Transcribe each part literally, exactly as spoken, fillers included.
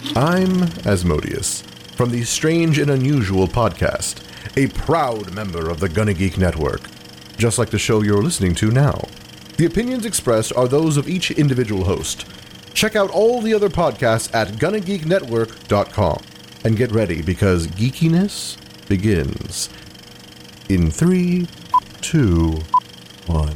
I'm Asmodeus, from the Strange and Unusual podcast, a proud member of the Gunna Geek Network, just like the show you're listening to now. The opinions expressed are those of each individual host. Check out all the other podcasts at gunna geek network dot com, and get ready because geekiness begins in three, two, one.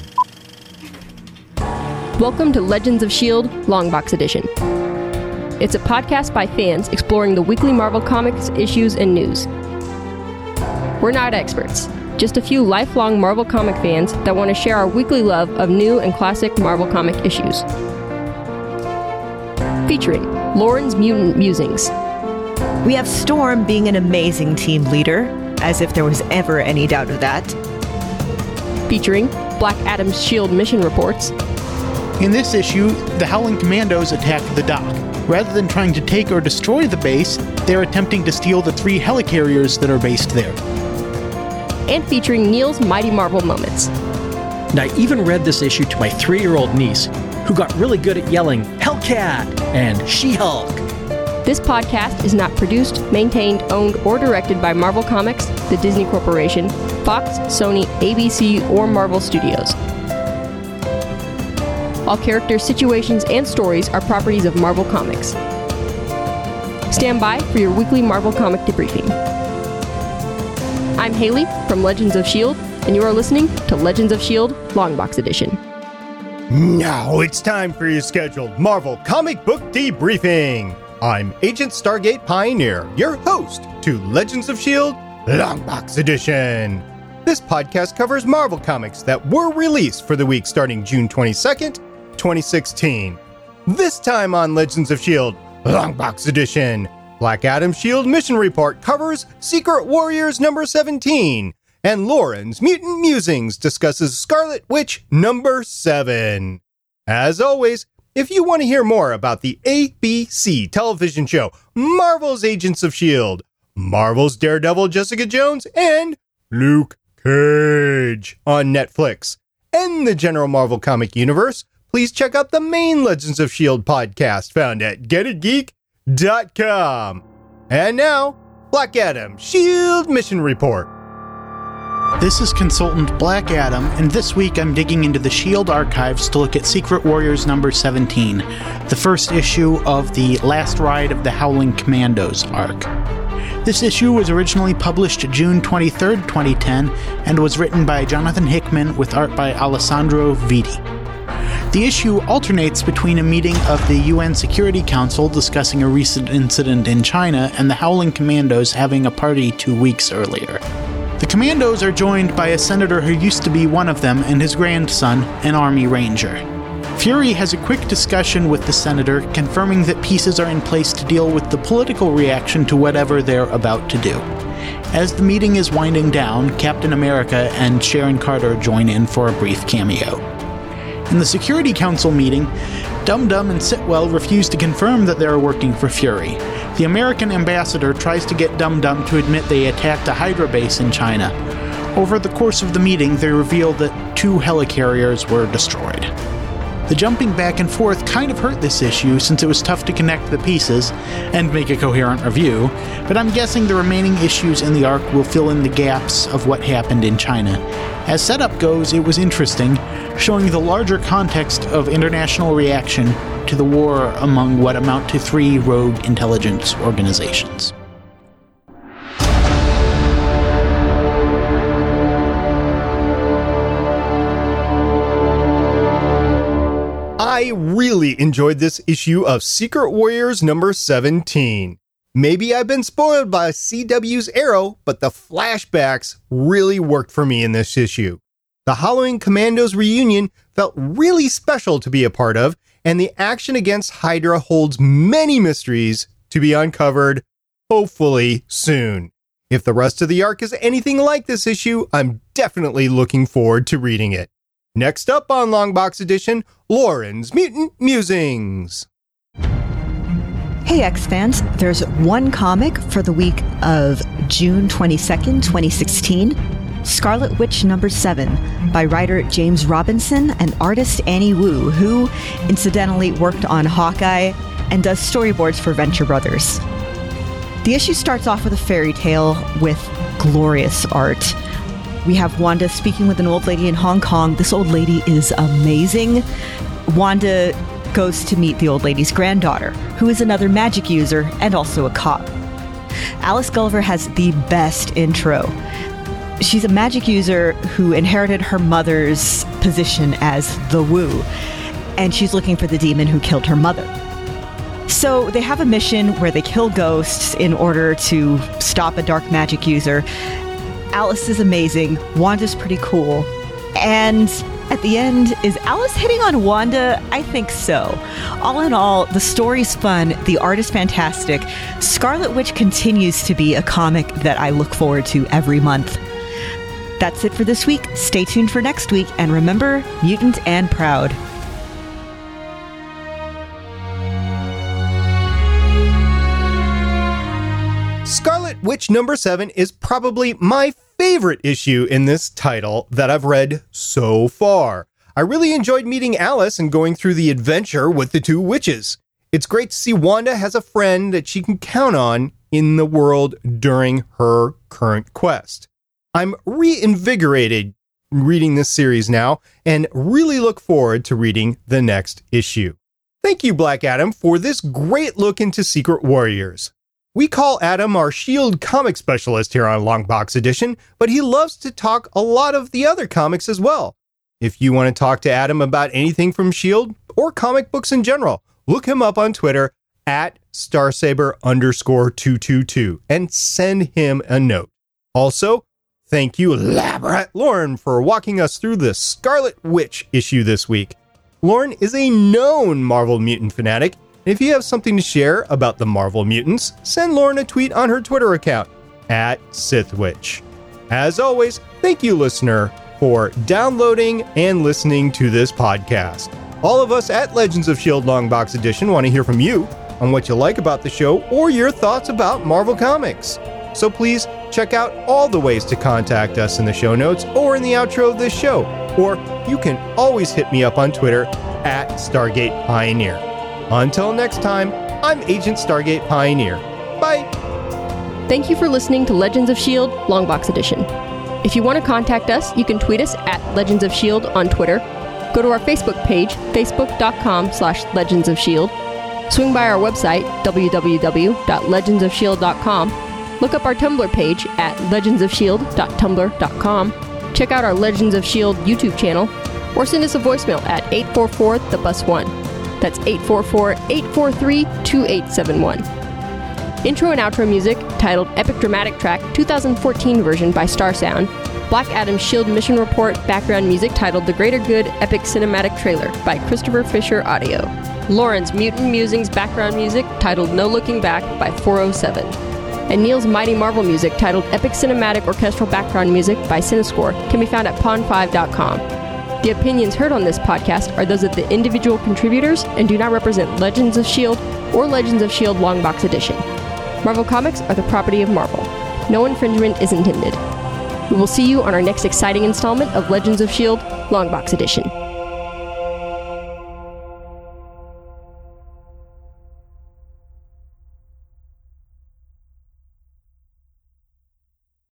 Welcome to Legends of S H I E L D Longbox Edition. It's a podcast by fans exploring the weekly Marvel Comics issues and news. We're not experts, just a few lifelong Marvel comic fans that want to share our weekly love of new and classic Marvel comic issues. Featuring Lauren's Mutant Musings. We have Storm being an amazing team leader, as if there was ever any doubt of that. Featuring Black Adam's S H I E L D mission reports. In this issue, the Howling Commandos attack the dock. Rather than trying to take or destroy the base, they're attempting to steal the three helicarriers that are based there. And featuring Neil's Mighty Marvel Moments. And I even read this issue to my three-year-old niece, who got really good at yelling, Hellcat! And She-Hulk! This podcast is not produced, maintained, owned, or directed by Marvel Comics, the Disney Corporation, Fox, Sony, A B C, or Marvel Studios. All characters, situations, and stories are properties of Marvel Comics. Stand by for your weekly Marvel comic debriefing. I'm Haley from Legends of S H I E L D, and you are listening to Legends of S H I E L D Longbox Edition. Now it's time for your scheduled Marvel comic book debriefing. I'm Agent Stargate Pioneer, your host to Legends of S H I E L D Longbox Edition. This podcast covers Marvel comics that were released for the week starting June twenty-second, twenty sixteen. This time on Legends of S H I E L D Longbox Edition, Black Adam's S H I E L D Mission Report covers Secret Warriors number seventeen, and Lauren's Mutant Musings discusses Scarlet Witch number seven. As always, if you want to hear more about the A B C television show Marvel's Agents of S H I E L D, Marvel's Daredevil Jessica Jones, and Luke Cage on Netflix, and the general Marvel comic universe, please check out the main Legends of S H I E L D podcast found at get it geek dot com. And now, Black Adam S H I E L D Mission Report. This is Consultant Black Adam, and this week I'm digging into the S H I E L D archives to look at Secret Warriors number seventeen, the first issue of the Last Ride of the Howling Commandos arc. This issue was originally published June twenty-third, twenty ten, and was written by Jonathan Hickman with art by Alessandro Vitti. The issue alternates between a meeting of the U N Security Council discussing a recent incident in China and the Howling Commandos having a party two weeks earlier. The Commandos are joined by a senator who used to be one of them and his grandson, an Army Ranger. Fury has a quick discussion with the senator, confirming that pieces are in place to deal with the political reaction to whatever they're about to do. As the meeting is winding down, Captain America and Sharon Carter join in for a brief cameo. In the Security Council meeting, Dum-Dum and Sitwell refuse to confirm that they are working for Fury. The American ambassador tries to get Dum-Dum to admit they attacked a Hydra base in China. Over the course of the meeting, they reveal that two helicarriers were destroyed. The jumping back and forth kind of hurt this issue since it was tough to connect the pieces and make a coherent review, but I'm guessing the remaining issues in the arc will fill in the gaps of what happened in China. As setup goes, it was interesting, showing the larger context of international reaction to the war among what amount to three rogue intelligence organizations. I really enjoyed this issue of Secret Warriors number seventeen. Maybe I've been spoiled by C W's Arrow, but the flashbacks really worked for me in this issue. The Howling Commandos reunion felt really special to be a part of, and the action against Hydra holds many mysteries to be uncovered, hopefully soon. If the rest of the arc is anything like this issue, I'm definitely looking forward to reading it. Next up on Longbox Edition, Lauren's Mutant Musings. Hey X-Fans, there's one comic for the week of June twenty-second, twenty sixteen, Scarlet Witch number seven by writer James Robinson and artist Annie Wu, who incidentally worked on Hawkeye and does storyboards for Venture Brothers. The issue starts off with a fairy tale with glorious art. We have Wanda speaking with an old lady in Hong Kong. This old lady is amazing. Wanda goes to meet the old lady's granddaughter, who is another magic user and also a cop. Alice Gulliver has the best intro. She's a magic user who inherited her mother's position as the Wu, and she's looking for the demon who killed her mother. So they have a mission where they kill ghosts in order to stop a dark magic user. Alice is amazing. Wanda's pretty cool. And at the end, is Alice hitting on Wanda? I think so. All in all, the story's fun. The art is fantastic. Scarlet Witch continues to be a comic that I look forward to every month. That's it for this week. Stay tuned for next week. And remember, mutant and proud. Scarlet Witch number seven is probably my favorite issue in this title that I've read so far. I really enjoyed meeting Alice and going through the adventure with the two witches. It's great to see Wanda has a friend that she can count on in the world during her current quest. I'm reinvigorated reading this series now and really look forward to reading the next issue. Thank you, Black Adam, for this great look into Secret Warriors. We call Adam our SHIELD comic specialist here on Longbox Edition, but he loves to talk a lot of the other comics as well. If you want to talk to Adam about anything from SHIELD or comic books in general, look him up on Twitter at Starsaber underscore 222 and send him a note. Also, thank you, Labrat Lauren, for walking us through the Scarlet Witch issue this week. Lauren is a known Marvel Mutant fanatic. If you have something to share about the Marvel Mutants, send Lauren a tweet on her Twitter account, at Sithwitch. As always, thank you, listener, for downloading and listening to this podcast. All of us at Legends of SHIELD Longbox Edition want to hear from you on what you like about the show or your thoughts about Marvel Comics. So please check out all the ways to contact us in the show notes or in the outro of this show. Or you can always hit me up on Twitter, at Stargate Pioneer. Until next time, I'm Agent Stargate Pioneer. Bye! Thank you for listening to Legends of SHIELD Longbox Edition. If you want to contact us, you can tweet us at Legends of SHIELD on Twitter. Go to our Facebook page, facebook.com slash Legends of SHIELD. Swing by our website, w w w dot legends of shield dot com. Look up our Tumblr page at legends of shield dot tumblr dot com. Check out our Legends of SHIELD YouTube channel, or send us a voicemail at eight four four, the bus one. That's eight four four, eight four three, two eight seven one. Intro and outro music, titled Epic Dramatic Track twenty fourteen version by Star Sound. Black Adam's SHIELD Mission Report background music titled The Greater Good Epic Cinematic Trailer by Christopher Fisher Audio. Lauren's Mutant Musings background music titled No Looking Back by four oh seven. And Neil's Mighty Marvel music titled Epic Cinematic Orchestral Background Music by Cinescore can be found at pond five dot com. The opinions heard on this podcast are those of the individual contributors and do not represent Legends of SHIELD or Legends of SHIELD Longbox Edition. Marvel Comics are the property of Marvel. No infringement is intended. We will see you on our next exciting installment of Legends of SHIELD Longbox Edition.